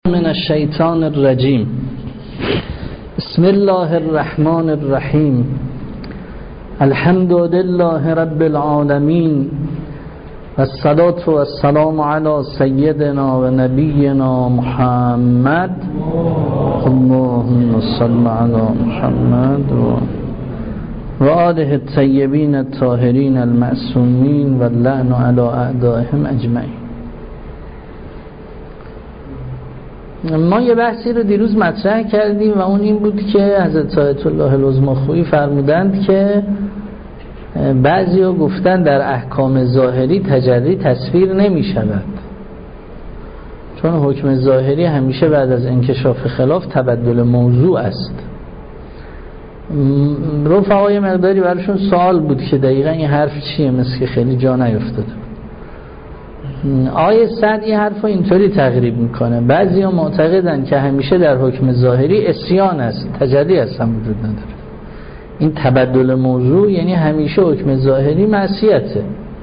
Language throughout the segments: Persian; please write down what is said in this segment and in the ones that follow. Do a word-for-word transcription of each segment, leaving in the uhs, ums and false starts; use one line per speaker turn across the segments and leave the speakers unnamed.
من الشیطان الرجیم. بسم الله الرحمن الرحیم. الحمد لله رب العالمین و الصلاة و السلام علی سیدنا و نبینا محمد. اللهم صل علی محمد و آله الطیبین الطاهرین المعصومین و اللعن علی اعدائهم اجمعین. ما یه بحثی رو دیروز مطرح کردیم و اون این بود که حضرت آیت الله العظماخویی فرمودند که بعضی ها گفتن در احکام ظاهری تجری تصویر نمی شود، چون حکم ظاهری همیشه بعد از انکشاف خلاف تبدل موضوع است. رفقای مقداری براشون سوال بود که دقیقا این حرف چیه، مثل که خیلی جا نیفتاده. آیه صد این حرف رو اینطوری تقریب میکنه: بعضی ها معتقدن که همیشه در حکم ظاهری اسیان است، تجری اصلا وجود نداره. این تبدل موضوع یعنی همیشه حکم ظاهری معصیته.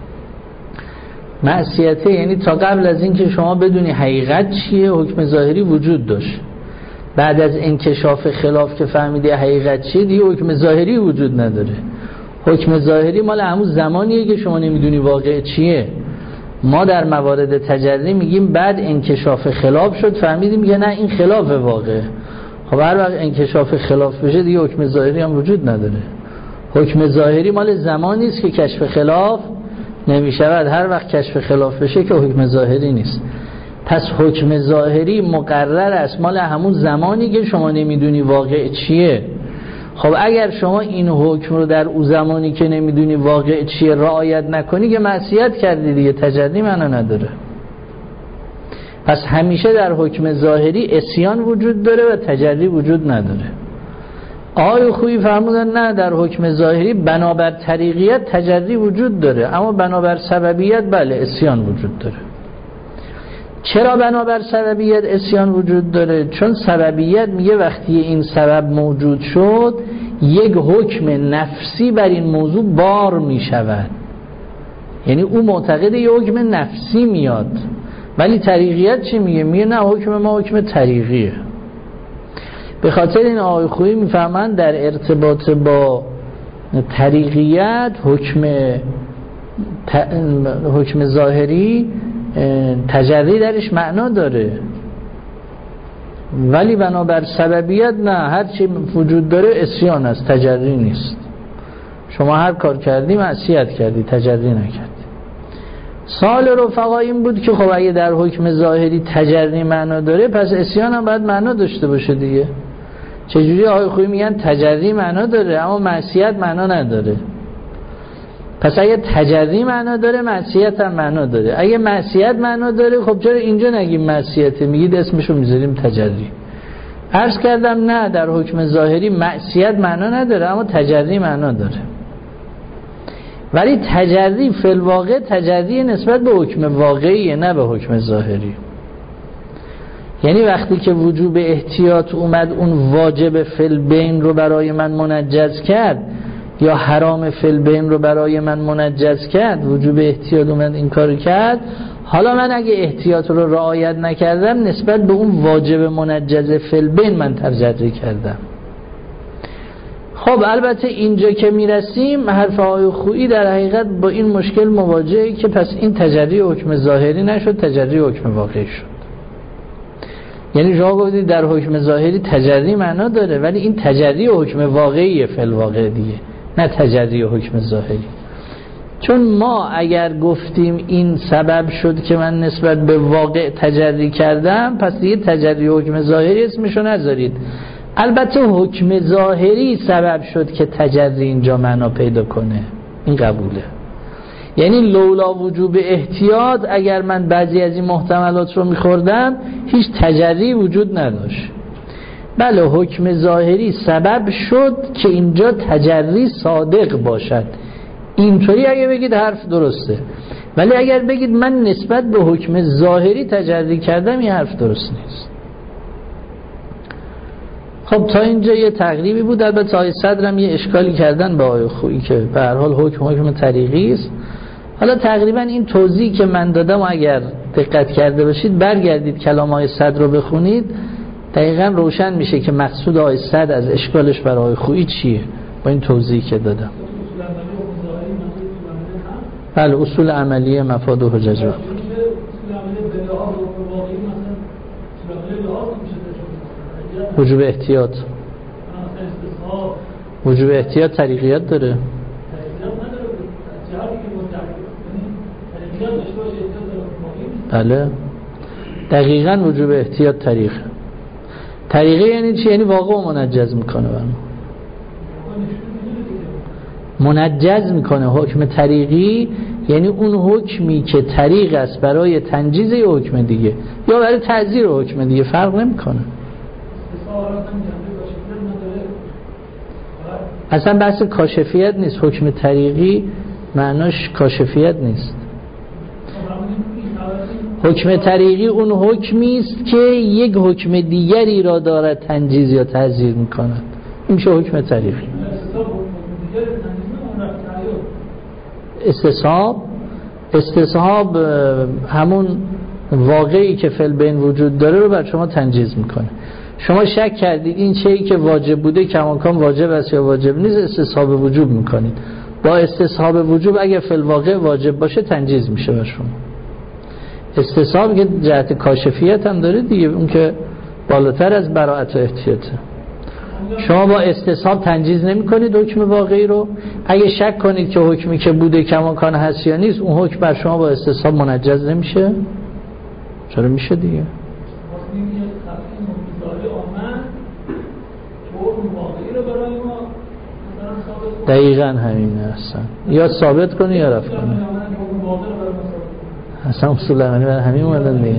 معصیته یعنی تا قبل از این که شما بدونی حقیقت چیه حکم ظاهری وجود داشت، بعد از انکشاف خلاف که فهمیدی حقیقت چیه دیگه حکم ظاهری وجود نداره. حکم ظاهری مال همون زمانیه که شما نمیدونی واقع چیه. ما در موارد تجری میگیم بعد انکشاف خلاف شد فهمیدیم میگه نه این خلاف واقع. خب هر وقت انکشاف خلاف بشه دیگه حکم ظاهری هم وجود نداره. حکم ظاهری مال زمانی است که کشف خلاف نمیشود. هر وقت کشف خلاف بشه که حکم ظاهری نیست. پس حکم ظاهری مقرر است مال همون زمانی که شما نمیدونی واقع چیه. خب اگر شما این حکم رو در اون زمانی که نمیدونی واقع چیه رعایت نکنی که معصیت کردی دیگه، تجری معنا نداره. پس همیشه در حکم ظاهری اسیان وجود داره و تجری وجود نداره. آقای خویی فرمودن نه، در حکم ظاهری بنابر طریقیت تجری وجود داره، اما بنابر سببیت بله اسیان وجود داره. چرا بنابر سببیت اسیان وجود داره؟ چون سببیت میگه وقتی این سبب موجود شد یک حکم نفسی بر این موضوع بار میشود، یعنی او معتقد یک حکم نفسی میاد. ولی طریقیت چی میگه؟ میگه نه، حکم ما حکم طریقیه. به خاطر این آقای خویی میفهمن در ارتباط با طریقیت حکم ت... حکم ظاهری تجری درش معنا داره، ولی بنابر سببیت نه، هر چی وجود داره اسیان است، تجری نیست. شما هر کار کردی معصیت کردی، تجری نکردی. سوال رفقا این بود که خب اگه در حکم ظاهری تجری معنا داره پس اسیان هم باید معنا داشته باشه دیگه. چجوری آقای خویی میگن تجری معنا داره اما معصیت معنا نداره؟ پس اگه تجری معنا داره معصیت هم معنا داره. اگه معصیت معنا داره خب چرا اینجا نگیم معصیته، میگید اسمشو میذاریم تجری؟ عرض کردم نه، در حکم ظاهری معصیت معنا نداره اما تجری معنا داره. ولی تجری فی الواقع تجری نسبت به حکم واقعیه، نه به حکم ظاهری. یعنی وقتی که وجوب احتیاط اومد اون واجب فی البین رو برای من منجز کرد یا حرام فی البین رو برای من منجز کرد، وجوب احتیاط اومد این کارو کرد، حالا من اگه احتیاط رو رعایت نکردم نسبت به اون واجب منجز فی البین من تجری کردم. خب البته اینجا که میرسیم حرف آقای خویی در حقیقت با این مشکل مواجهه که پس این تجری حکم ظاهری نشد، تجری حکم واقعی شد. یعنی شما گفتید در حکم ظاهری تجری معنا داره ولی این تجری حکم واقعیه فی الواقع دیگه، نه تجری حکم ظاهری. چون ما اگر گفتیم این سبب شد که من نسبت به واقع تجری کردم پس دیگه تجری حکم ظاهری اسمشو نذارید. البته حکم ظاهری سبب شد که تجری اینجا معنا پیدا کنه، این قبوله. یعنی لولا وجوب احتیاط اگر من بعضی از این محتملات رو میخوردم هیچ تجری وجود نداشت. بله حکم ظاهری سبب شد که اینجا تجری صادق باشد. اینطوری اگه بگید حرف درسته، ولی اگر بگید من نسبت به حکم ظاهری تجری کردم این حرف درست نیست. خب تا اینجا یه تقریبی بود. البته آیه صدرم یه اشکالی کردن به آیه خویی که به هر حال حکم حکم طریقی است. حالا تقریبا این توضیحی که من دادم اگر دقت کرده باشید، برگردید کلام‌های صدر رو بخونید، دقیقاً روشن میشه که مقصود آقای صدر از اشکالش برای آقای خویی چیه با این توضیحی که دادم. بله، اصول عملی مفاد و حجج را وجوب احتیاط وجوب احتیاط طریقیات داره. بله دقیقاً وجوب احتیاط طریق طریقه یعنی چی؟ یعنی واقع منجز میکنه برمون. منجز میکنه. حکم طریقی یعنی اون حکمی که طریق است برای تنجیز یه حکم دیگه یا برای تعزیر حکم دیگه، فرق نمیکنه. اصلا بحث کاشفیت نیست. حکم طریقی معناش کاشفیت نیست. حکم طریقی اون حکمی است که یک حکم دیگری را دارد تنجیز یا تعزیر میکند، این میشه حکم طریقی. استصحاب استصحاب همون واقعی که فعل بین وجود داره رو بر شما تنجیز میکنه. شما شک کردید این چیزی که واجب بوده کماکان واجب است یا واجب نیست، استصحاب وجوب میکنید. با استصحاب وجوب اگه فعل واقع واجب باشه تنجیز میشه بر شما. استصحاب که جهت کاشفیت هم داره دیگه، اون که بالاتر از براءت و احتیاطه. شما با استصحاب تنجیز نمی کنید حکم واقعی رو. اگه شک کنید که حکمی که بوده کماکان هست یا نیست، اون حکم بر شما با استصحاب منجز نمیشه. چرا میشه دیگه؟ دقیقاً همینه اصلا، یا ثابت کنی یا رفت کنی. اصلا اصول عملی برای همین اومدن دیگه.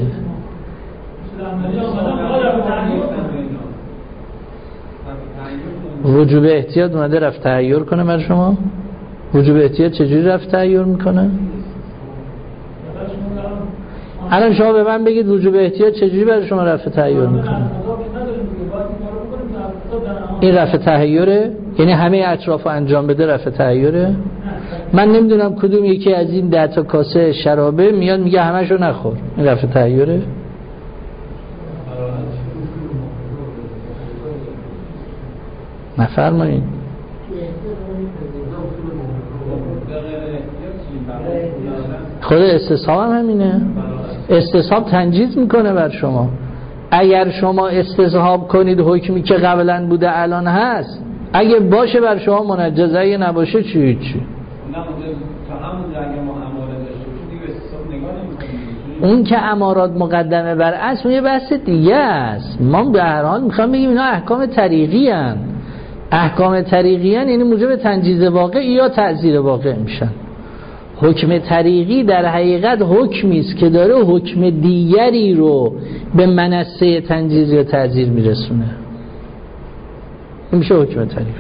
وجوب احتیاط اومده رفت تحیر کنه برای شما. وجوب احتیاط چجوری رفت تحیر میکنه؟ الان شما به من بگید وجوب احتیاط چجوری برای شما رفت تحیر میکنه؟ این رفع تحیره؟ یعنی همه اطراف انجام بده رفع تحیره؟ من نمیدونم کدوم یکی از این ده تا کاسه شرابه میاد میگه همشو نخور، این رفع تحیره؟ نفرمایید. خود استصحاب هم همینه. استصحاب تنجیز میکنه بر شما. اگر شما استصحاب کنید حکمی که قبلا بوده الان هست، اگه باشه بر شما منجزه، اگه نباشه چی چی اون که امارات مقدمه بر اصل یه بحث دیگه است. ما به هر حال میخوام بگیم اینا احکام طریقی هن. احکام طریقی هن یعنی موجب تنجیز واقع یا تعزیر واقع میشن. حکم طریقی در حقیقت حکمی است که داره حکم دیگری رو به منصه تنجیز یا تعزیر میرسونه. این میشه حکم طریقی.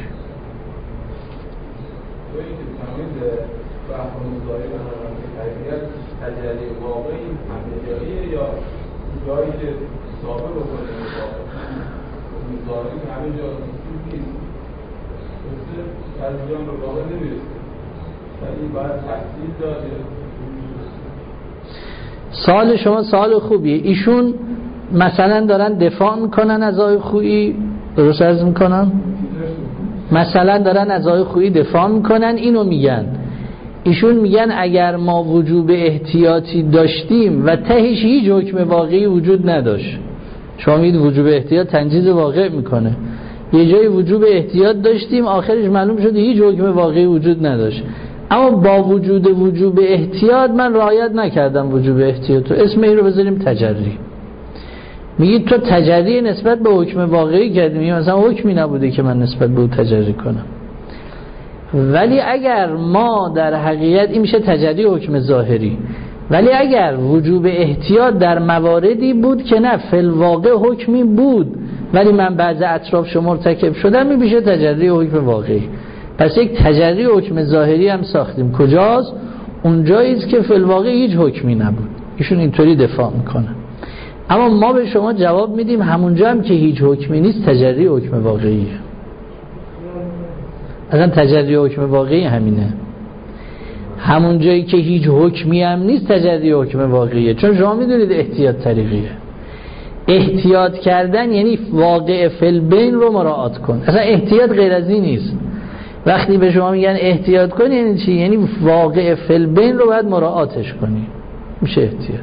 سوال شما سوال خوبیه. ایشون مثلا دارن دفاع میکنن از آقای خویی، درست عرض میکنن؟ مثلا دارن از آقای خویی دفاع میکنن، اینو میگن ایشون میگن اگر ما وجوب احتیاطی داشتیم و تهش هیچ حکم واقعی وجود نداشت. شما میگید وجوب احتیاط تنجیز واقع میکنه، یه جای وجوب احتیاط داشتیم آخرش معلوم شد هیچ حکم واقعی وجود نداشت، اما با وجود وجوب احتیاط من رعایت نکردم وجوب احتیاط، اسم این رو بذاریم تجری. میگید تو تجری نسبت به حکم واقعی کردیم، مثلا حکمی نبوده که من نسبت به او تجری کنم. ولی اگر ما در حقیقت این میشه تجری حکم ظاهری، ولی اگر وجوب احتیاط در مواردی بود که نه فی الواقع حکمی بود ولی من بعض اطرافش مرتکب شدم، این میشه تجری حکم واقعی. پس یک تجری حکم ظاهری هم ساختیم. کجاست؟ اونجاییست که فی الواقع هیچ حکمی نبود. ایشون اینطوری دفاع میکنه. اما ما به شما جواب میدیم همونجا هم که هیچ حکمی نیست تجری حکم واقعیه. اصلا تجری حکم واقعی همینه. همون جایی که هیچ حکمی هم نیست تجری حکم واقعیه، چون شما میدونید احتیاط طریقیه. احتیاط کردن یعنی واقع فی‌البین رو مراعات کن. اصلا احتیاط غیر از این نیست. وقتی به شما میگن احتیاط کن یعنی چی؟ یعنی واقع فی‌البین رو باید مراعاتش کنی، میشه احتیاط.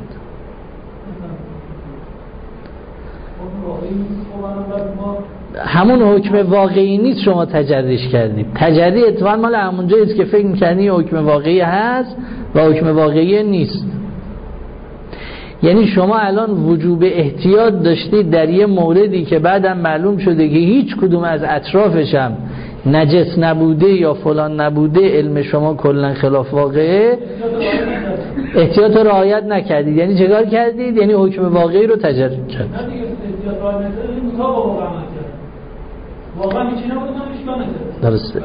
همون حکم واقعی نیست شما تجریش کردید. تجری اتفاقا مال همون جاییست که فکر می‌کنی حکم واقعی هست و حکم واقعی نیست. یعنی شما الان وجوب احتیاط داشتید در یه موردی که بعدم معلوم شده که هیچ کدوم از اطرافش هم نجس نبوده یا فلان نبوده، علم شما کلا خلاف واقعه، احتیاط رو رعایت نکردید. یعنی چیکار کردید؟ یعنی حکم واقعی رو تجری کردید. واقعا هیچی نبوده، من اشکال نداره. درسته.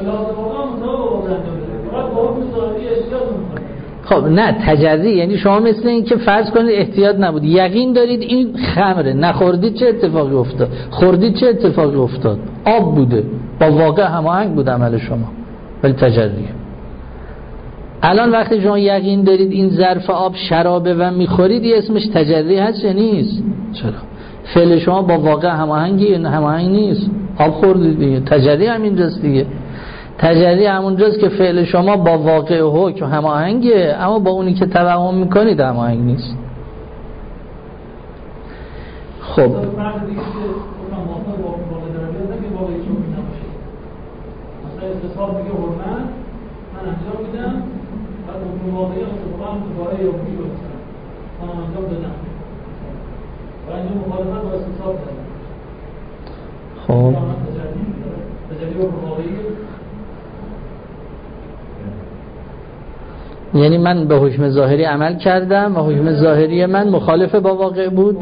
خب نه تجری یعنی شما مثل این که فرض کنید احتیاط نبود، یقین دارید این خمره، نخوردید چه اتفاقی افتاد؟ خوردید چه اتفاقی افتاد؟ آب بوده، با واقع هماهنگ بود عمل شما، ولی تجریه. الان وقتی شما یقین دارید این ظرف آب شرابه و میخورید، یه اسمش تجری هست یا نیست؟ چرا؟ فعل شما با واقع هماهنگی یا هماهنگ نیست؟ آب خوردید دیگه، تجری همینجاست دیگه. تجری همونجاست که فعل شما با واقع حکم هماهنگه، اما با اونی که توهم میکنید هماهنگ نیست. خب خب یعنی من به حکم ظاهری عمل کردم و حکم ظاهری من مخالف با واقع بود.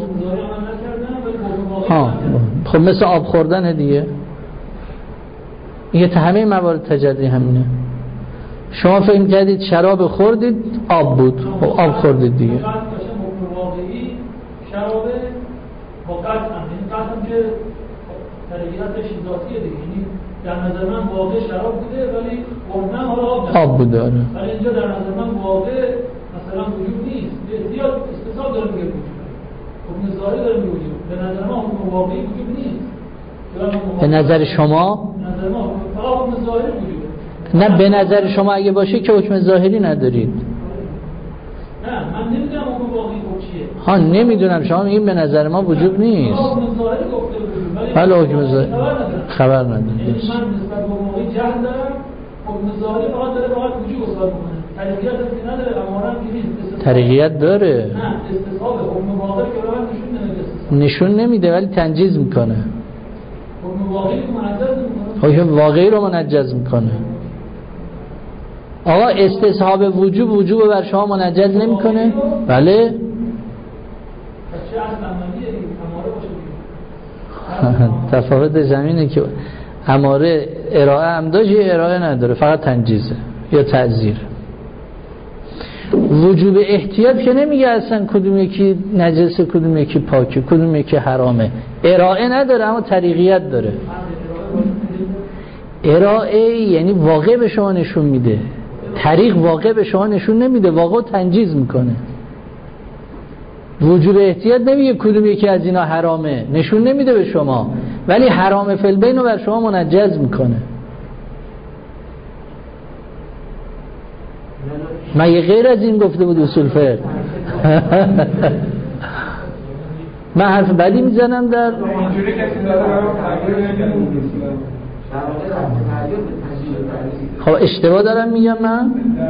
ها خب مثل آب خوردن دیگه، یه همه موارد تجری همینه. شما فهم کردید شراب خوردید، آب بود، خب آب خوردید دیگه. شراب با قطع هم، یعنی قطع هم که طریقیتش ذاتیه دیگه، یعنی در نظر من واقع شراب بوده ولی قرنم حالا آب داره. آب بوده آره. ولی اینجا در نظر من واقع مثلا وجود نیست، زیاد استصحاب داره میگه وجود، حکم ظاهری داره میگه وجود، به نظر من حکم واقعی وجود نیست. به نظر شما؟ به نظر ما فقط حکم ظاهری وجوده. نه به نظر شما اگه باشه که حکم ظاهری ندارید. نه من نمیدونم حکم واقعی چیه. ها نمیدونم، شما میگین به نظر ما وجود نیست. حکم ظاهری گفته وجود، ولی حکم ظاهری خبر ندارم. یعنی من نسبت به واقعی جهل دارم، حکم ظاهری فقط داره فقط وجود اثبات میکنه. طریقیت که نداره، اماره هم نیست. طریقیت داره. نه استصحاب حکم واقعی که برام نشون نمیده. نشون نمیده ولی تنجیز میکنه. حکم واقعی رو منجز میکنه. حکم واقعی رو منجز میکنه. آقا استصحاب وجوب وجوب رو بر شما منجز نمیکنه؟ بله. تفاوت زمینه که اماره ارائه هم داشت یا ارائه نداره، فقط تنجیزه یا تعزیر. وجوب احتیاط که نمیگه اصلا کدوم یکی نجسه کدوم یکی پاکه کدوم یکی حرامه، ارائه نداره اما طریقیت داره. ارائه یعنی واقع به شما نشون میده، طریق واقع به شما نشون نمیده، واقع تنجیز میکنه. وجوب احتیاط نمیگه کدوم یکی از اینا حرامه، نشون نمیده به شما، ولی حرام فی البین رو بر شما منجز میکنه. مگه غیر از این گفته بود اصول فقه؟ من حرف بدی میزنم در خب اشتباه دارم میگم من؟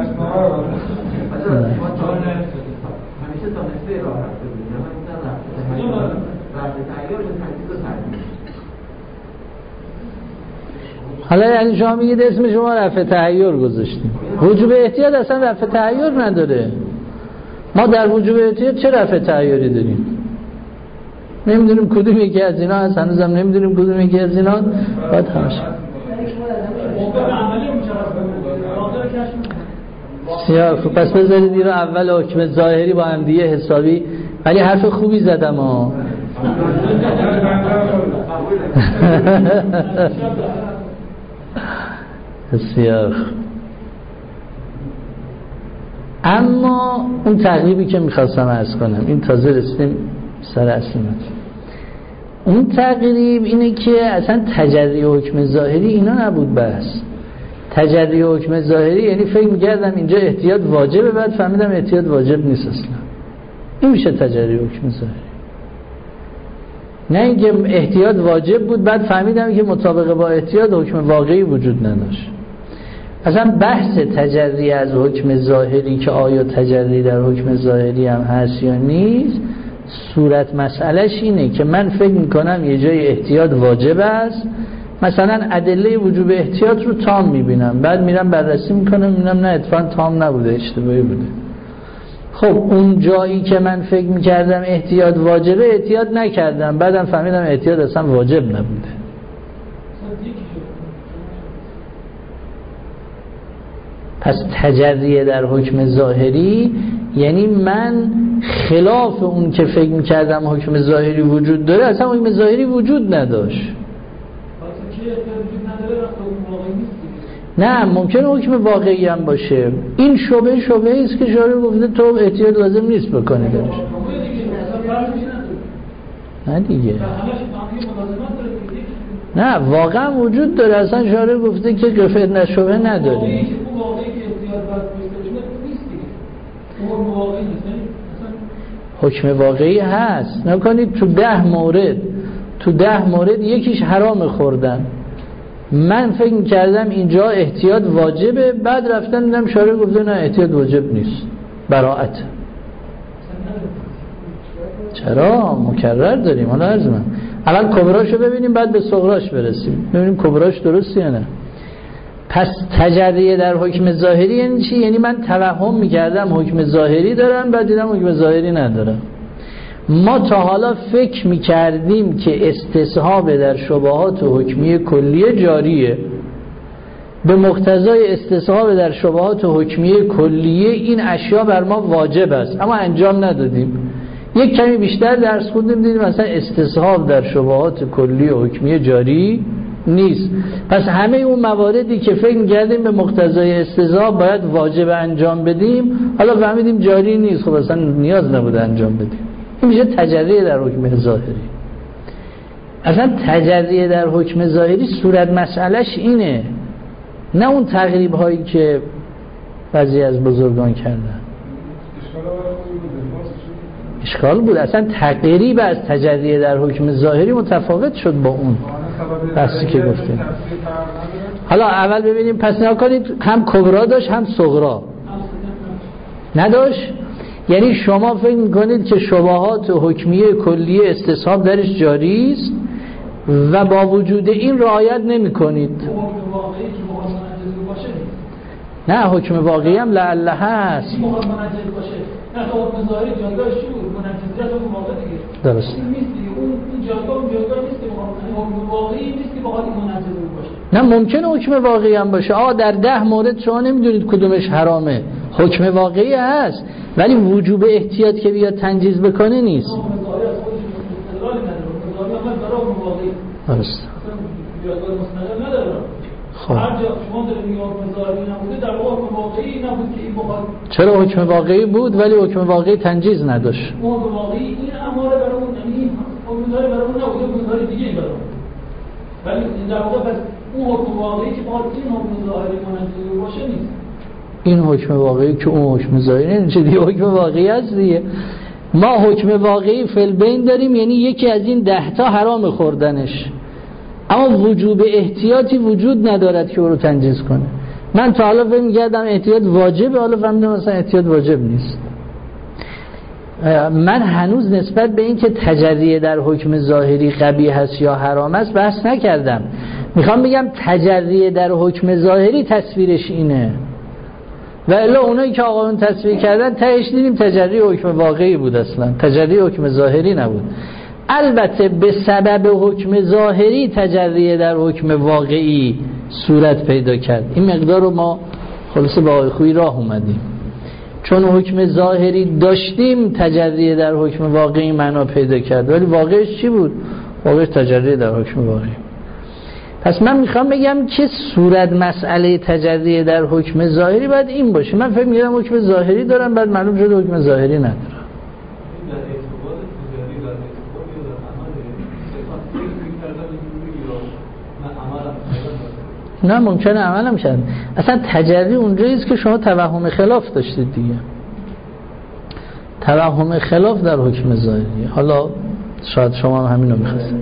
حالا یعنی شما میگید اسم شما رفع تحیر گذاشتیم، وجوب احتیاط اصلا رفع تحیر نداره. ما در وجوب احتیاط چه رفع تحیری داریم؟ نمیدونیم کدوم یکی از اینا هست، هنوزم نمیدونیم کدوم یکی از اینا. باید همشه سیاه. خب پس بذارید این رو اول حکم ظاهری با هم دیگه حسابی، ولی حرف خوبی زدم ها. بسیار اما اون تقریبی که میخواستم عرض کنم، این تازه رسیدیم سر اصلی مطلب. اون تقریب اینه که اصلا تجری حکم ظاهری اینا نبود بس. تجری حکم ظاهری یعنی فکر می‌کردم اینجا احتیاط واجبه، بعد فهمیدم احتیاط واجب نیست اصلا. این میشه تجری حکم ظاهری. نه اینکه احتیاط واجب بود بعد فهمیدم که مطابق با احتیاط حکم واقعی وجود نداشت. اصلا بحث تجری از حکم ظاهری که آیا تجری در حکم ظاهری هم هست یا نیست، صورت مسئلهش اینه که من فکر میکنم یه جای احتیاط واجب است، مثلا ادله وجوب احتیاط رو تام میبینم، بعد میرم بررسی میکنم میبینم نه اتفاقا تام نبوده، اشتباهی بوده. خب اون جایی که من فکر میکردم احتیاط واجبه احتیاط نکردم، بعدم فهمیدم احتیاط اصلا واجب نبوده. پس تجریه در حکم ظاهری یعنی من خلاف اون که فکر میکردم حکم ظاهری وجود داره، اصلا حکم ظاهری وجود نداشت. نه ممکنه حکم واقعی هم باشه. این شبه شبه است که شارع گفته تو احتیاط لازم نیست بکنی درش. نه دیگه، نه واقعا وجود داره، اصلا شارع گفته که قفت نشبه نداری. حکم واقعی هست. نکنید تو ده مورد تو ده مورد یکیش حرام خوردن، من فکر کردم اینجا احتیاط واجبه، بعد رفتن دیدم شارع گفته نه احتیاط واجب نیست، براءت. چرا؟ مکرر داریم. حالا عرض من اول کبراشو ببینیم بعد به صغراش برسیم، ببینیم کبراش درسته یا نه. پس تجریه در حکم ظاهری یعنی چی؟ یعنی من توهم میکردم حکم ظاهری دارم، بعد دیدم حکم ظاهری ندارم. ما تا حالا فکر میکردیم که استصحاب در شبهات و حکمی کلیه جاریه، به مقتضای استصحاب در شبهات و حکمی کلیه این اشیا بر ما واجب است، اما انجام ندادیم. یک کمی بیشتر درس خوندیم دیدیم مثلا استصحاب در شبهات کلیه و حکمی جاری نیست. پس همه اون مواردی که فکر می‌کردیم به مقتضای استصحاب باید واجب انجام بدیم، حالا فهمیدیم جاری نیست، خب اصلا نیاز نبوده انجام بدیم. این میشه تجریه در حکم ظاهری. اصلا تجریه در حکم ظاهری صورت مسئلهش اینه، نه اون تقریب هایی که بعضی از بزرگان کردن. اشکال بود. اصلا تقریب از تجریه در حکم ظاهری متفاوت شد با اون بحثی که گفتیم. حالا اول ببینیم، پس نگاه کنید، هم کبرا داشت هم صغرا نداشت. یعنی شما فکر میکنید که شبهات و حکمیه کلیه استصحاب درش جاری است و با وجود این رعایت نمی کنید. نه حکم واقعی هم لعله هست. درست. نه ممکنه حکم واقعی هم باشه. آه در ده مورد شما نمیدونید کدومش حرامه، حکم واقعی هست، ولی وجوب احتیاط که بیاد تنجیز بکنه نیست. درست. خب چرا حکم واقعی بود ولی حکم واقعی تنجیز نداشت؟ حکم واقعی این اماره برای اون، یعنی حکم ظاهری برای اون نبود، حکم ظاهری دیگه برای اون. ولی در واقع پس اون حکم واقعی که باید این حکم ظاهری منجز باشه نیست. این حکم واقعی که اون حکم ظاهری نیست، دیگه حکم واقعی هست دیگه. ما حکم واقعی فی البین داریم، یعنی یکی از این ده تا حرام خوردنش، اما وجوب احتیاطی وجود ندارد که او رو تنجیز کنه. من تا حالا فکر می‌کردم احتیاط واجبه، حالا فهمیدم مثلا احتیاط واجب نیست. من هنوز نسبت به این که تجریه در حکم ظاهری قبیح است یا حرام است بحث نکردم. میخوام بگم تجریه در حکم ظاهری تصویرش اینه، و الا اونایی که آقایون تصویر کردن تهش دیدیم تجریه حکم واقعی بود، اصلا تجریه حکم ظاهری نبود. البته به سبب حکم ظاهری تجریه در حکم واقعی صورت پیدا کرد. این مقدار رو ما خلاصه با آقای خویی راه اومدیم، چون حکم ظاهری داشتیم تجریه در حکم واقعی معنا پیدا کرد، ولی واقعش چی بود؟ واقعش تجریه در حکم واقعی. پس من میخوام بگم که صورت مسئله تجری در حکم ظاهری باید این باشه. من فکر می‌کردم حکم ظاهری دارم، بعد معلوم شد حکم ظاهری ندارم. نه ممکنه عملم شد. اصلا تجری اونجاییست که شما توهم خلاف داشتید دیگه. توهم خلاف در حکم ظاهری. حالا شاید شما هم همینو می‌خواستید.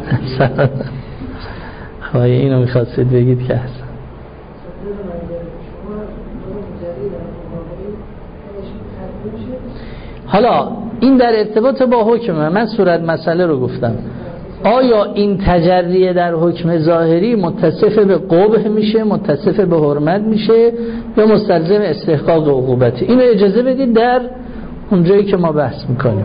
خواهی اینو می‌خواستید بگید که هست. حالا این در ارتباط با حکمه. من صورت مسئله رو گفتم. آیا این تجری در حکم ظاهری متصف به قبح میشه، متصف به حرمت میشه، یا مستلزم استحقاق عقوبت؟ اینو اجازه بدید در اونجایی که ما بحث میکنیم.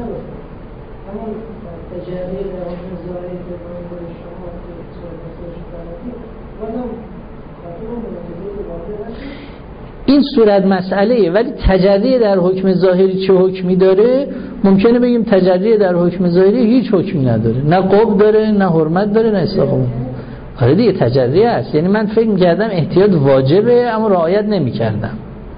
این صورت مسئله، ولی تجری در حکم ظاهری چه حکمی داره؟ ممکنه بگیم تجری در حکم ظاهری هیچ حکمی نداره، نه قبح داره، نه حرمت داره، نه استحقاق. آره دیگه تجری هست. یعنی من فکر می‌کردم احتیاط واجبه اما رعایت نمی‌کردم. رعایت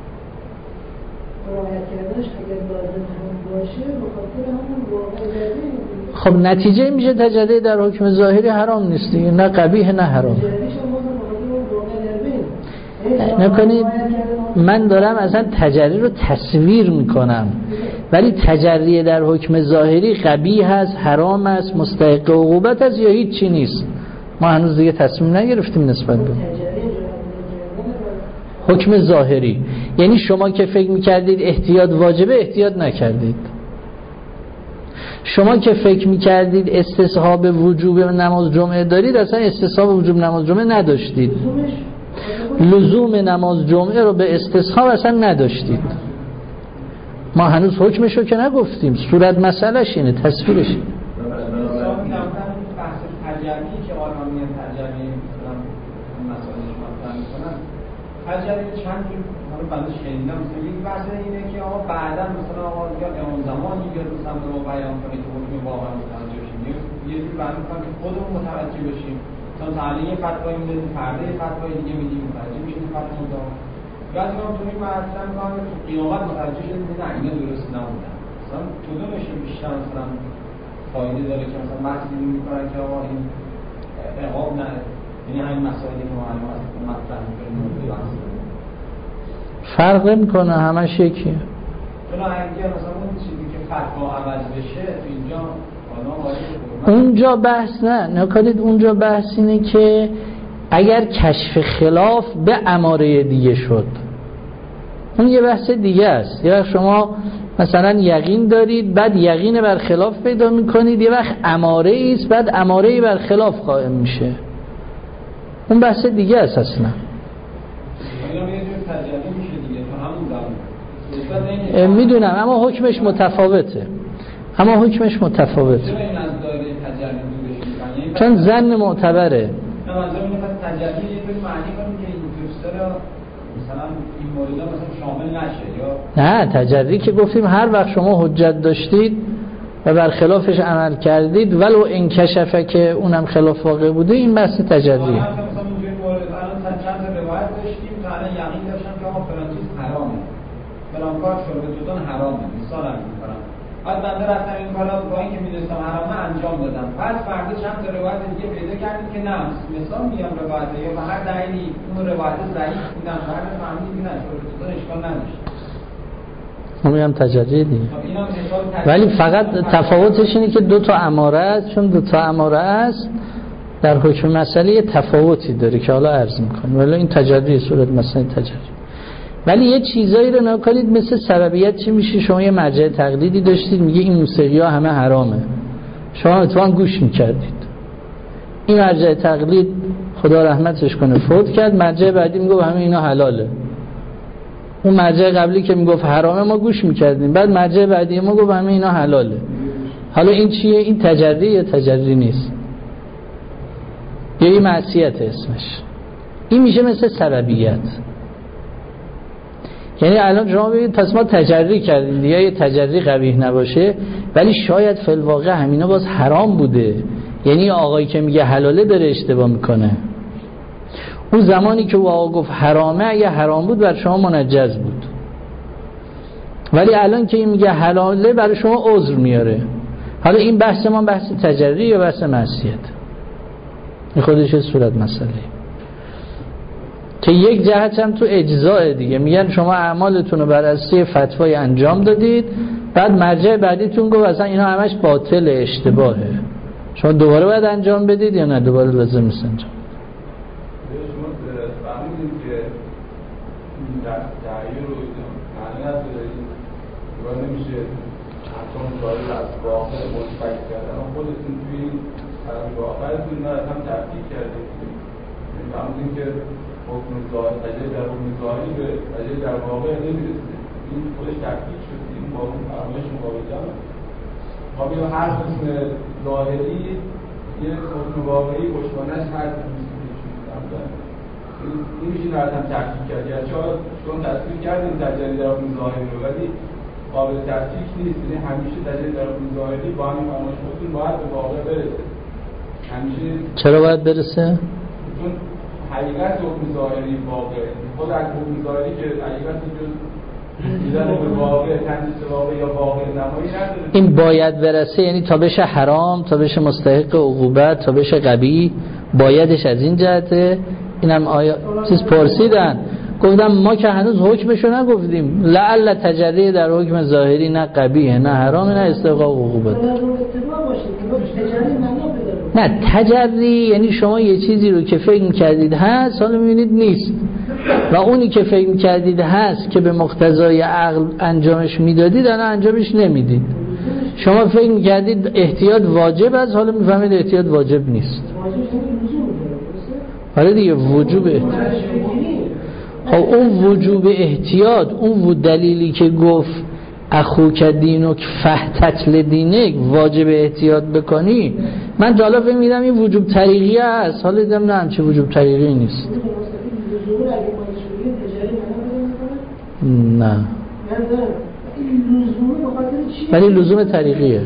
کردنش اگر لازم هم باشه به خاطر همون واقع. خب نتیجه میشه تجری در حکم ظاهری حرام نیست دیگه، نه قبیح نه حرام. نکنید من دارم اصلا تجری رو تصویر میکنم، ولی تجری در حکم ظاهری قبیح هست، حرام است، مستحق عقوبت است یا هیچ چی نیست. ما هنوز دیگه تصمیم نگرفتیم نسبت به حکم ظاهری. یعنی شما که فکر میکردید احتیاط واجبه احتیاط نکردید. شما که فکر میکردید استصحاب وجوب نماز جمعه دارید اصلا استصحاب وجوب نماز جمعه نداشتید. لزوم نماز جمعه رو به استصحاب اصلا نداشتید. ما هنوز حکمشو که نگفتیم، صورت مسئلهش اینه، تصویرش اینه.
بحث تجربی که آنها میگن تجربی مثلا مسائلش مطرح میکنن، تجربی چند جور حالا بعدش شنیدم. مثلا یک بحث اینه که آقا بعدا مثلا آقا یا اون زمانی بیاد مثلا به ما بیان کنه که حکم واقعا متوجه بشیم، یه جور بیان میکنن که خودمون متوجه بشیم. مثلا تعالی یه فتوایی میدیم، فردا یه فتوای دیگه میدیم، متوجه میشیم فتوا مدام. بعضی هم تو این مطلب میگن تو قیامت متوجه شدیم که نه اینا درست نبودن. مثلا کدومش بیشتر مثلا فایده داره که مثلا بحثی میکنن که آقا این عقاب نه، یعنی همین مسائلی که ما الان مطرح میکنیم موضوع بحث
فرق نمیکنه، همش یکیه.
چون اگه مثلا اون چیزی که فتوا عوض بشه تو اینجا
اونجا بحث نه نکنید. اونجا بحث اینه که اگر کشف خلاف به اماره دیگه شد، اون یه بحث دیگه است. یه وقت شما مثلا یقین دارید بعد یقین بر خلاف پیدا میکنید، یه وقت اماره ایست بعد اماره بر خلاف قائم میشه، اون بحث دیگه است اصلا. میدونم اما حکمش متفاوته، اما حکمش متفاوته چون ظن معتبره.
نه منظورم اینه که تجلی یه طوری معنی کنیم که این دوستا مثلا این موردها مثلا شامل نشه یا
نه. تجلی که گفتیم هر وقت شما حجت داشتید و بر خلافش عمل کردید ولو انکشفه که اونم خلاف واقع بوده، این بحث تجلیه.
مثلا اینجوری مورد الان چند تا روایت داشتیم تا الان یقین داشتم که آقا فلان چیز حرامه، فلان کار شرب دوتون حرامه، مثال می‌زنم. بعد بنده رفتم این کارا با اینکه می‌دونستم حرامه انجام دادم. بعد فردا چند تا روایت دیگه پیدا کردیم که نه مثلا میگم روایت یا به هر دلیلی اون روایت ضعیف بودن، بعد فهمیدیم نه شرب دوتون اشکال نداشت.
میگم تجربه دیگه. ولی فقط تفاوتش اینه که دو تا اماره است، چون دو تا اماره است در حکم مسئله یه تفاوتی داره که حالا عرض می‌کنم. ولی این تجربه صورت مسئله تجربه. ولی یه چیزایی رو نکنید مثل سببیت. چی میشه؟ شما یه مرجع تقلیدی داشتید میگه این موسیقی ها همه حرامه، شما اتفاقا گوش میکردید. این مرجع تقلید خدا رحمتش کنه فوت کرد، مرجع بعدی میگه همه اینا حلاله. اون مرجع قبلی که میگفت حرامه ما گوش میکردیم، بعد مرجع بعدی ما گفت همه اینا حلاله. حالا این چیه؟ این تجری یا تجری نیست، یا این معصیت اسمش. این میشه مثل سببیت. یعنی الان شما ببینید پس ما تجری کردیم دیگه، یه تجری قبیح نباشه ولی شاید فی الواقع همینا باز حرام بوده. یعنی آقایی که میگه حلاله داره اشتباه میکنه. اون زمانی که او آقا گفت حرامه، اگه حرام بود بر شما منجز بود، ولی الان که این میگه حلاله برای شما عذر میاره. حالا این بحث ما بحث تجری یا بحث معصیت؟ این خودش صورت مسئله که یک جهت هم تو اجزاء دیگه، میگن شما اعمالتون رو بر اساس فتوای انجام دادید، بعد مرجع بعدیتون گفت اصلا اینا همش باطل، اشتباهه، شما دوباره باید انجام بدید یا نه دوباره لازم نیست انجام.
شما فهمیدیم که در تغییر رو معنی نداره، دیوار نمیشه احکام ظاهر از واقع منفک کردن. اما خودتون توی این واقعتون نه هم تفکیک کردید، فهمیدیم که حکم ظاهر تجلی در حکم ظاهری به تجلی در واقع نمیرسه، این خودش تفکیک شد، این با اون فرمایش مقابل جمع. ما بیم هر حکم ظاهری یه حکم واقعی پشتوانش هست، این میشه در هم تفکیک کرد. یا چون تصویر کردیم تجلی در حکم ظاهری رو، ولی قابل تفکیک نیست، یعنی همیشه تجلی در حکم ظاهری با همین فرمایش خودتون باید به واقع برسه. همیشه
چرا باید برسه؟
چون حقیقت حکم ظاهری واقع، خود از حکم ظاهری که حقیقت جز دیدن به واقع، تنجیس واقع یا واقع نمایی نداره.
این باید برسه یعنی تا بشه حرام، تا بشه مستحق عقوبت، تا بشه قبیح، بایدش از این جهته. اینم آیا چیز پرسیدن، گفتم ما که هنوز حکمشو نگفتیم، لعل تجری در حکم ظاهری نه قبیحه نه حرامه نه استحقاق عقوبت. نه تجری یعنی شما یه چیزی رو که فکر می‌کردید هست حالا می‌بینید نیست، و اونی که فکر می‌کردید هست که به مقتضای عقل انجامش میدادید الان انجامش نمیدید. شما فکر می‌کردید احتیاط واجب است، حالا می‌فهمید احتیاط واجب نیست. حالا دیگه وجوب احتیاط، خب اون وجوب احتیاط، اون دلیلی که گفت اخوک دینک فهتتل دینک، واجب احتیاط بکنی، من تا حالا فهم میدم این وجوب طریقی است، حالا دیدم نه همچه وجوب طریقی نیست. نه ولی لزوم طریقیه،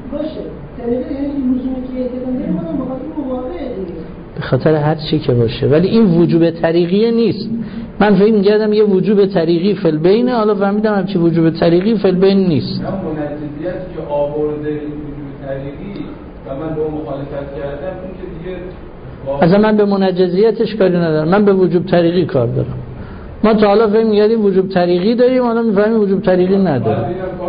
به خاطر هر چی که باشه، ولی این وجوب طریقیه نیست. من فکر می‌کردم یه وجوب طریقی فی البین، حالا فهمیدم همچی وجوب طریقی فی البین نیست.
نه منجزیت که آورده وجوب طریقی و من به اون مخالفت کردم، اون که دیگه
اصلا من به منجزیتش کاری ندارم، من به وجوب طریقی کار دارم. ما تا حالا فکر می‌کردیم وجوب طریقی داریم، حالا می‌فهمیم وجوب طریقی نداریم.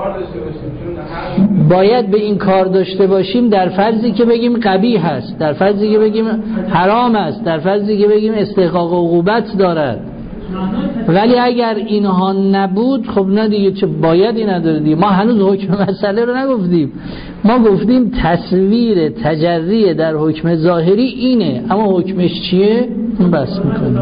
باید به این کار داشته باشیم در فرضی که بگیم قبیح هست، در فرضی که بگیم حرام است، در فرضی که بگیم استحقاق عقوبت دارد. ولی اگر اینها نبود خب نه دیگه، چه بایدی نداره دیگه. ما هنوز حکم مسئله رو نگفتیم، ما گفتیم تصویر تجری در حکم ظاهری اینه، اما حکمش چیه اون بس میکنه.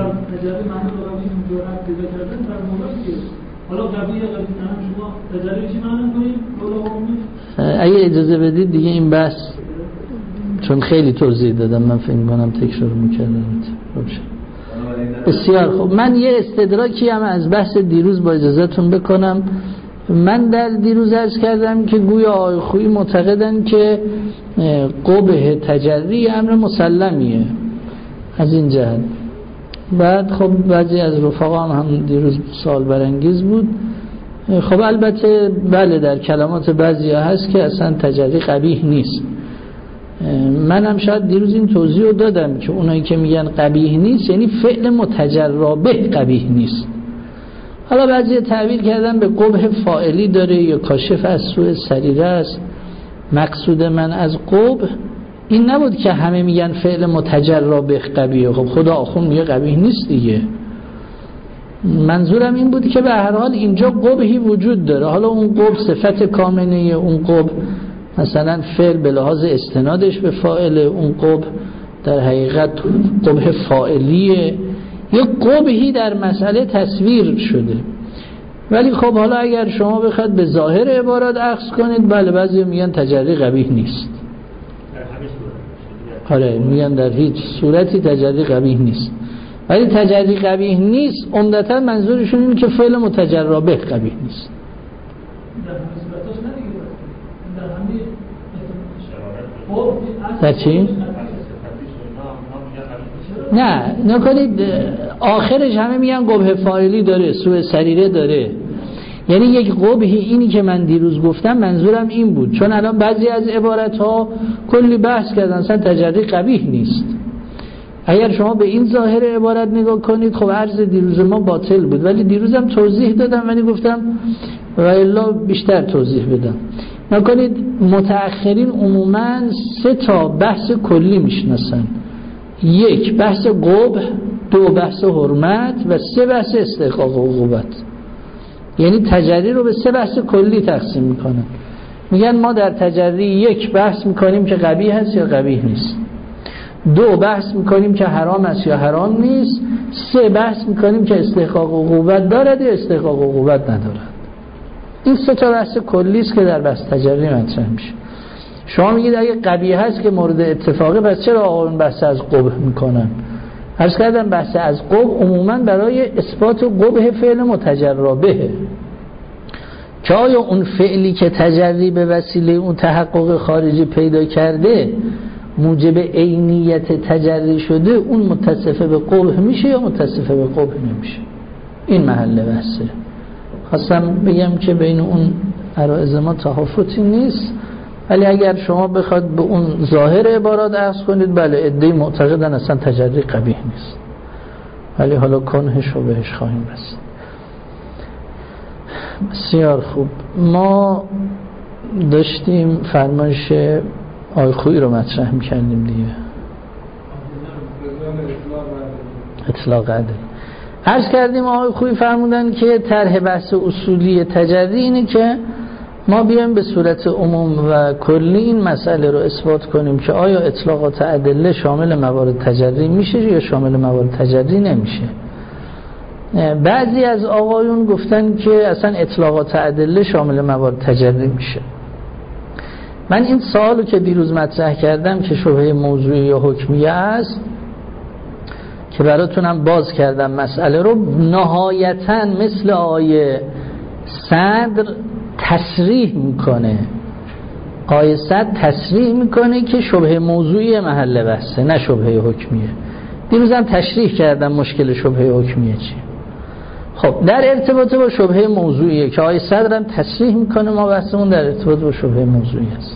حالا قبیه قبیه شما تجاری چی معنی کنید؟
اگه اجازه بدید دیگه این بحث چون خیلی توضیح دادم من فکر می‌کنم تکرار می‌کردم. بسیار خوب، من یه استدراکی هم از بحث دیروز با اجازهتون بکنم. من در دیروز عرض کردم که گویا آقای خویی معتقدن که قبح تجری امر مسلمیه از این جهت. بعد خب بعضی از رفقا هم, هم دیروز سوال برانگیز بود. خب البته بله در کلمات بعضی ها هست که اصلا تجری قبیح نیست. من هم شاید دیروز این توضیح رو دادم که اونایی که میگن قبیح نیست یعنی فعل متجرا به قبیح نیست. حالا بعضی تعبیر کردن به قبح فاعلی داره یا کاشف از سوء سریره است. مقصود من از قبح این نبود که همه میگن فعل متجرا به قبیح، خب خدا آخون میگه قبیح نیست دیگه. منظورم این بود که به هر حال اینجا قبحی وجود داره. حالا اون قبح صفت کامنه، اون قبح مثلا فعل به لحاظ استنادش به فاعل، اون قبح در حقیقت قبح فاعلیه، یه قبحی در مسئله تصویر شده. ولی خب حالا اگر شما بخواد به ظاهر عبارات اخذ کنید، بله بعضی میگن تجری قبیح نیست. آره میگن در هیچ صورتی تجری قبیح نیست. ولی تجری قبیح نیست عمدتاً منظورشون اینه که فعل متجرا به قبیح نیست. در چی؟ نه نکنید آخرش همه میگن قبح فاعلی داره، سوء سریره داره. یعنی یک قبحی، اینی که من دیروز گفتم منظورم این بود، چون الان بعضی از عبارت ها کلی بحث کردن اصلا تجری قبیح نیست. اگر شما به این ظاهر عبارت نگاه کنید خب عرض دیروز ما باطل بود، ولی دیروزم توضیح دادم، ولی گفتم و الا بیشتر توضیح بدم. نکنید متأخرین عموما سه تا بحث کلی میشناسن: یک بحث قبح، دو بحث حرمت و سه بحث استحقاق عقوبت. یعنی تجری رو به سه بحث کلی تقسیم میکنن. میگن ما در تجری یک بحث میکنیم که قبیح هست یا قبیح نیست، دو بحث میکنیم که حرام است یا حرام نیست، سه بحث میکنیم که استحقاق عقوبت دارد یا استحقاق عقوبت ندارد. این سه تا بحث کلی است که در بحث تجری مطرح میشه. شما میگید اگه قبیح هست که مورد اتفاقه، پس چرا آقایون بحث از قبح میکنن؟ عرض کردم بحث از قبح عموما برای اثبات قبح فعل متجربه، که آیا اون فعلی که تجری به وسیله اون تحقق خارجی پیدا کرده موجب عینیت تجری شده، اون متصف به قبح میشه یا متصف به قبح نمیشه. این محل بحثه. خواستم بگم که بین اون عرائض ما تحافتی نیست، ولی اگر شما بخواد به اون ظاهر عبارات عرض کنید، بله عده‌ای معتقدن اصلا تجری قبیح نیست، ولی حالا کنهش رو بهش خواهیم رسید. بسیار خوب، ما داشتیم فرمایش آقای خویی رو مطرح می‌کردیم دیگه، اطلاق عدل. عرض کردیم آقای خویی فرمودن که طرح بحث اصولی تجری اینه که ما بیایم به صورت عموم و کلی این مسئله رو اثبات کنیم که آیا اطلاقات ادله شامل موارد تجری میشه یا شامل موارد تجری نمیشه. بعضی از آقایون گفتن که اصلا اطلاقات ادله شامل موارد تجری میشه. من این سوالو که دیروز مطرح کردم که شبهه موضوعی یا حکمیه است، که براتونم باز کردم مسئله رو، نهایتاً مثل آیه صدر تصریح میکنه. آیه صدر تصریح میکنه که شبهه موضوعی محل بحثه، نه شبهه حکمیه. دیروزم تشریح کردم مشکل شبهه حکمیه چیه. خب در ارتباط با شبهه موضوعیه که آیه صدر هم تصریح میکنه، ما بحثمون در ارتباط با شبهه موضوعی است.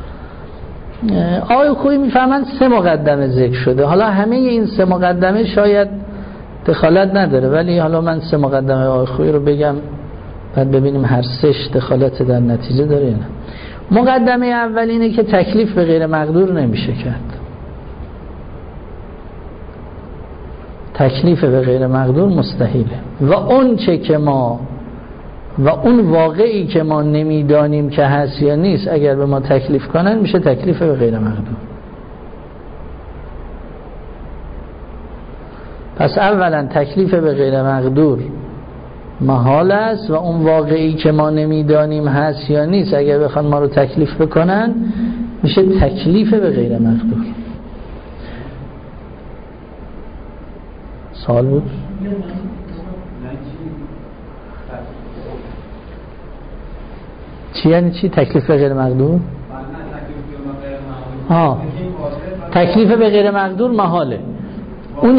آیه خویی میفهمن سه مقدمه ذکر شده. حالا همه این سه مقدمه شاید دخالت نداره، ولی حالا من سه مقدمه آیه خویی رو بگم، بعد ببینیم هر سهش دخالت در نتیجه داره یا نه. مقدمه اول اینه که تکلیف به غیر مقدور نمیشه کرد. تکلیف به غیر مقدور مستحیله و اون چه که ما و اون واقعی که ما نمیدانیم که هست یا نیست اگر به ما تکلیف کنن میشه تکلیف به غیر مقدور. پس اولا تکلیف به غیر مقدور محال است و اون واقعی که ما نمیدانیم هست یا نیست اگر بخوان ما رو تکلیف بکنن میشه تکلیف به غیر مقدور. سوال بود؟ چی یعنی چی تکلیف به غیر مقدور؟ آه. تکلیف به غیر مقدور محاله. اون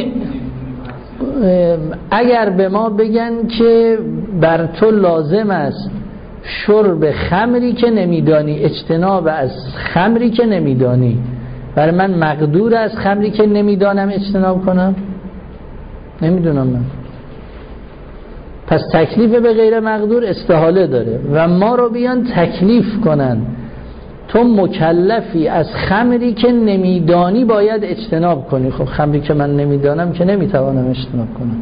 اگر به ما بگن که بر تو لازم است شرب خمری که نمیدانی، اجتناب از خمری که نمیدانی، برای من مقدور است خمری که نمیدانم اجتناب کنم؟ نمیدونم من. پس تکلیف به غیر مقدور استحاله داره و ما رو بیان تکلیف کنن تو مکلفی از خمری که نمیدانی باید اجتناب کنی. خب خمری که من نمیدانم که نمیتوانم اجتناب کنم.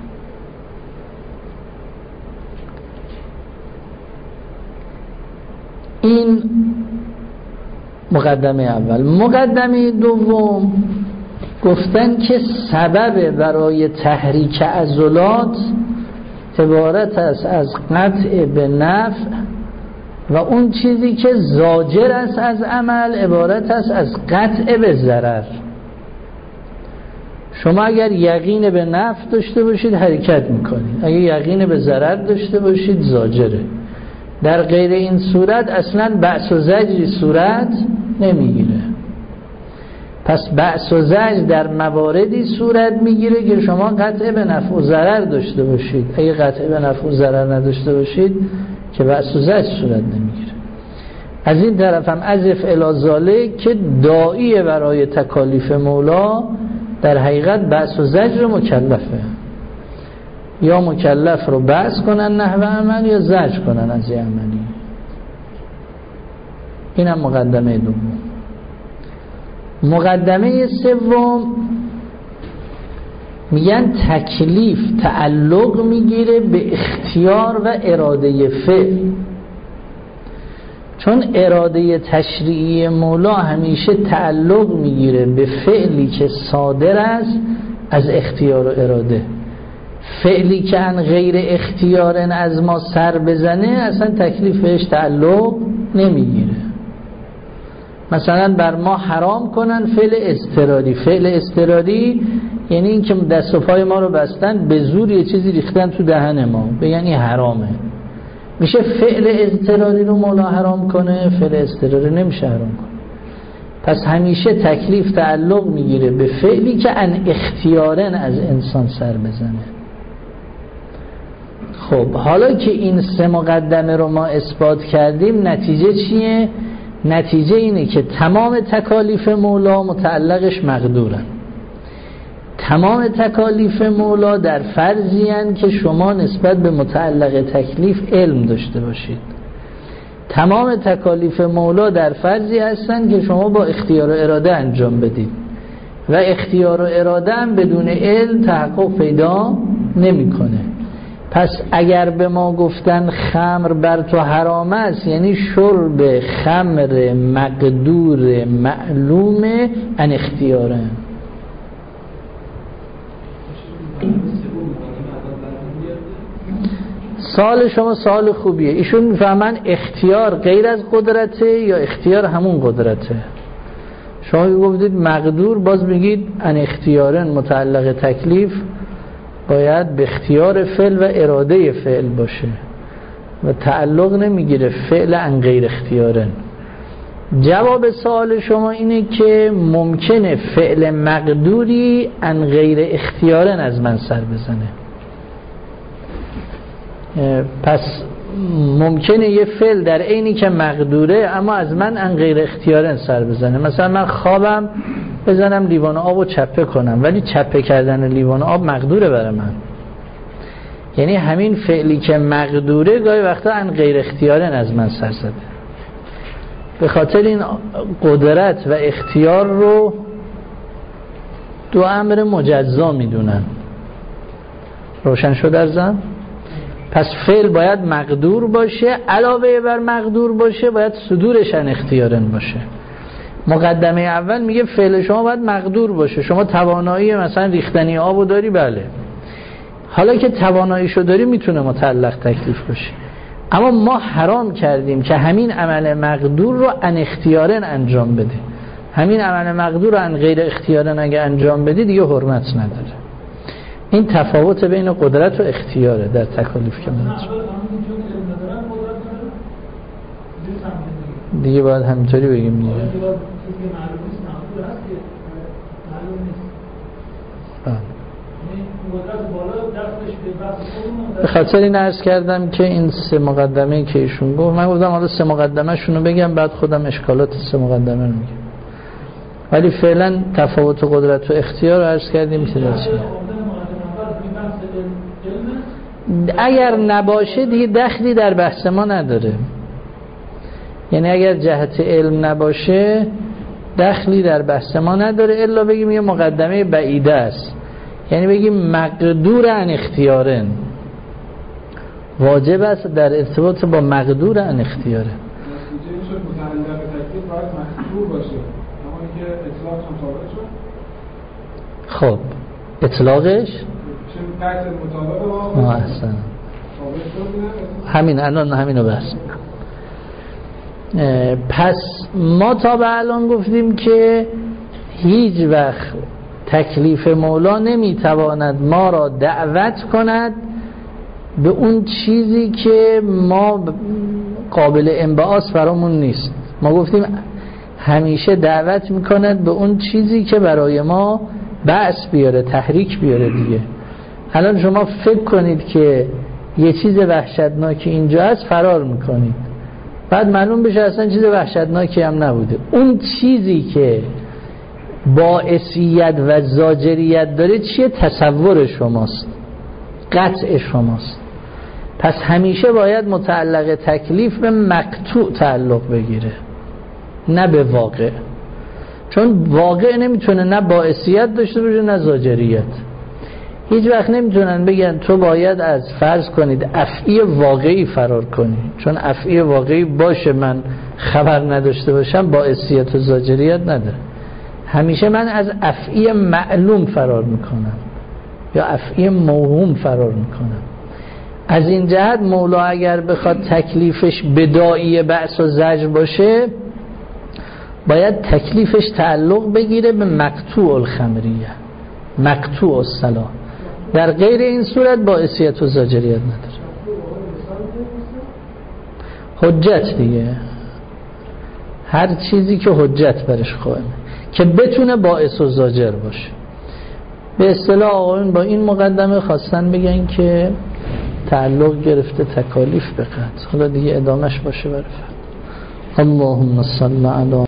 این مقدمه اول. مقدمه دوم گفتن که سبب برای تحریک عضلات عبارت است از قطع به نفع و اون چیزی که زاجر است از عمل عبارت است از قطع به ضرر. شما اگر یقین به نفع داشته باشید حرکت میکنید، اگر یقین به ضرر داشته باشید زاجره. در غیر این صورت اصلا بأس و زجری صورت نمیگیره. پس بأس و زجر در مواردی صورت میگیره که شما قطع به نفع و ضرر داشته باشید. اگه قطع به نفع و ضرر نداشته باشید که بأس و زجر صورت نمیگیره. از این طرف هم ازف الازاله که داعی برای تکالیف مولا در حقیقت بأس و زجر مکلفه، یا مکلف رو بأس کنن نحو عمل یا زجر کنن از این عملی. این هم مقدمه دوم. مقدمه سوم میگن تکلیف تعلق میگیره به اختیار و اراده فعل، چون اراده تشریعی مولا همیشه تعلق میگیره به فعلی که صادر است از اختیار و اراده. فعلی که ان غیر اختیارن از ما سر بزنه اصلا تکلیف بهش تعلق نمیگیره. مثلا بر ما حرام کنن فعل اضطراری. فعل اضطراری یعنی این که دست و پای ما رو بستن به زور یه چیزی ریختن تو دهن ما، بگن این حرامه. میشه فعل اضطراری رو مولا حرام کنه؟ فعل اضطراری نمیشه حرام کنه. پس همیشه تکلیف تعلق میگیره به فعلی که ان اختیارن از انسان سر بزنه. خب حالا که این سه مقدمه رو ما اثبات کردیم، نتیجه چیه؟ نتیجه اینه که تمام تکالیف مولا متعلقش مقدورن. تمام تکالیف مولا در فرضی هستند که شما نسبت به متعلق تکلیف علم داشته باشید. تمام تکالیف مولا در فرضی هستند که شما با اختیار و اراده انجام بدید و اختیار و اراده هم بدون علم تحقق پیدا نمیکنه. پس اگر به ما گفتن خمر بر تو حرام است، یعنی شرب خمر مقدور معلوم ان اختیاره. سوال شما سوال خوبیه. ایشون میفهمن اختیار غیر از قدرته یا اختیار همون قدرته. شما گفتید مقدور، باز میگید ان اختیارن متعلق تکلیف باید به اختیار فعل و اراده فعل باشه و تعلق نمیگیره فعل ان غیر اختیارن. جواب سوال شما اینه که ممکنه فعل مقدوری ان غیر اختیارن از من سر بزنه. پس ممکنه یه فعل در عینی که مقدوره اما از من ان غیر اختیارن سر بزنه. مثلا من خوابم بزنم لیوان آب رو چپه کنم، ولی چپه کردن لیوان آب مقدوره برای من. یعنی همین فعلی که مقدوره گاهی وقتا ان غیر اختیارن از من سر زده. به خاطر این قدرت و اختیار رو دو امر مجزا میدونن. روشن شد ارزم؟ پس فعل باید مقدور باشه، علاوه بر مقدور باشه باید صدورش ان اختیارن باشه. مقدمه اول میگه فعل شما باید مقدور باشه. شما توانایی مثلا ریختنی آبو داری، بله، حالا که تواناییشو داری میتونه متعلق تکلیف باشه. اما ما حرام کردیم که همین عمل مقدور رو ان اختیارن انجام بده. همین عمل مقدور رو ان غیر اختیارن اگه انجام بدی دیگه حرمت نداره. این تفاوت بین قدرت و اختیاره در تکالیف که من دیگه باید همینطوری بگیم دیگه. به خاطر این عرض کردم که این سه مقدمه که ایشون گفت، من گفتم حالا سه مقدمه شونو بگم بعد خودم اشکالات سه مقدمه رو میگم، ولی فعلا تفاوت قدرت و اختیار رو عرض کردیم که اگر نباشه دیگه دخلی در بحث ما نداره. یعنی اگر جهت علم نباشه دخلی در بحث ما نداره، الا بگیم یه مقدمه بعیده است. یعنی بگیم مقدور ان اختیارن، واجب است در ارتباط با مقدور ان اختیاره.
نتیجه شد متعلق تکلیف باید مقدور باشه، اما اینکه اطلاق هم ثابت شد.
خب اطلاقش
چه قطع مطابق
ما احسن همین الان همینو بحث. پس ما تا به الان گفتیم که هیچ وقت تکلیف مولا نمیتواند ما را دعوت کند به اون چیزی که ما قابل انبعاث برامون نیست. ما گفتیم همیشه دعوت میکند به اون چیزی که برای ما بأس بیاره، تحریک بیاره دیگه. الان شما فکر کنید که یه چیز وحشتناکی اینجا هست، فرار میکنید، بعد معلوم بشه اصلا چیز وحشتناکی هم نبوده. اون چیزی که باعثیت و زاجریت داره چیه؟ تصور شماست، قطع شماست. پس همیشه باید متعلق تکلیف به مقطوع تعلق بگیره، نه به واقع، چون واقع نمیتونه نه باعثیت داشته باشه نه زاجریت. هیچ وقت نمیتونن بگن تو باید از فرض کنید افعی واقعی فرار کنی، چون افعی واقعی باشه من خبر نداشته باشم باعثیت و زاجریت نداره. همیشه من از افعی معلوم فرار میکنم یا افعی موهوم فرار میکنم. از این جهت مولا اگر بخواد تکلیفش بداعی بأس و زجر باشه، باید تکلیفش تعلق بگیره به مقطوع الخمریه، مقطوع الصلاة. در غیر این صورت باعثیت و زاجریت نداره. حجت دیگه، هر چیزی که حجت برش قائمه که بتونه باعث و زاجر باشه. به اصطلاح آقایون با این مقدمه خواستن بگن که تعلق گرفته تکالیف به قطع. حالا دیگه ادامش باشه برای فرد. اللهم صل علی